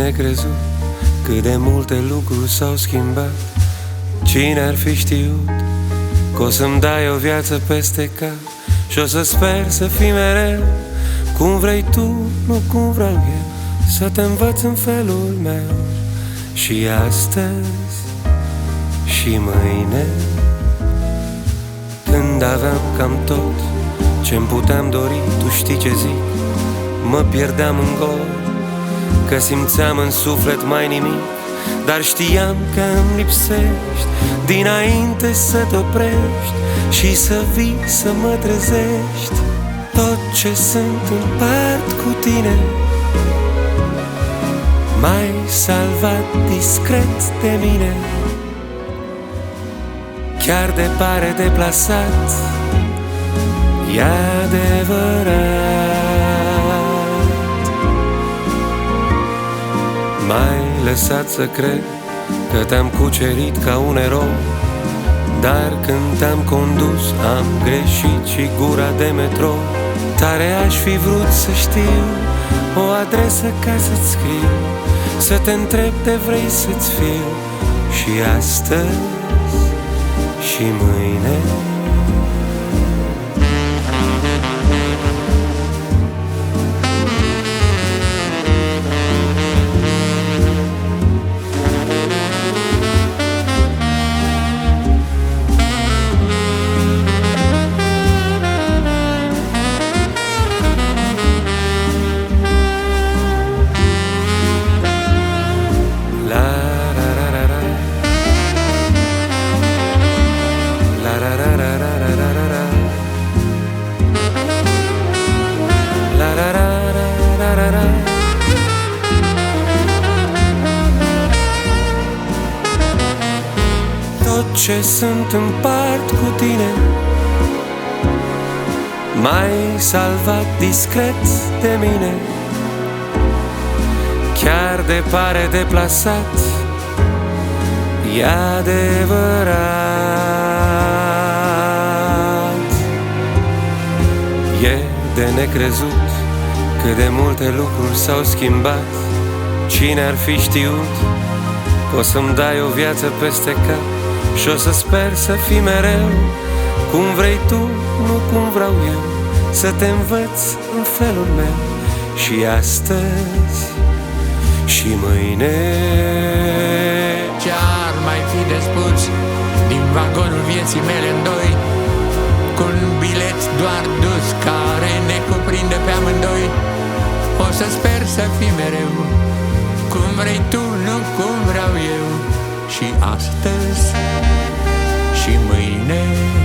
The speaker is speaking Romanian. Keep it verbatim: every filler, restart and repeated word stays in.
necrezut cât de multe lucruri s-au schimbat. Cine ar fi știut că o să-mi dai o viață peste cap și o să sper să fii mereu cum vrei tu, nu cum vreau eu, să te învăț în felul meu. Și astăzi și mâine, când aveam cam tot ce-mi puteam dori, tu știi ce zic, mă pierdeam în gol, că simțeam în suflet mai nimic. Dar știam că îmi lipsești dinainte să te oprești și să vii să mă trezești. Tot ce sunt împart cu tine, m-ai salvat discret de mine. Chiar de pare deplasat, e adevărat. M-ai lăsat să cred că te-am cucerit ca un erou, dar când te-am condus am greșit și gura de metrou. Tare aș fi vrut să știu o adresă ca să-ți scriu, să te întreb de vrei să-ți fiu și astăzi și mâine. Tot ce sunt împart cu tine, m-ai salvat discret de mine. Chiar de pare deplasat, e adevărat. E de necrezut cât de multe lucruri s-au schimbat. Cine ar fi știut că o să-mi dai o viață peste cap și o să sper să fii mereu cum vrei tu, nu cum vreau eu, să te învăț în felul meu și astăzi și mâine. Ce-ar mai fi de spus din vagonul vieții mele în doi, cu un bilet doar dus care ne cuprinde pe amândoi. O să sper să fii mereu cum vrei tu, nu cum vreau eu, și astăzi și mâine.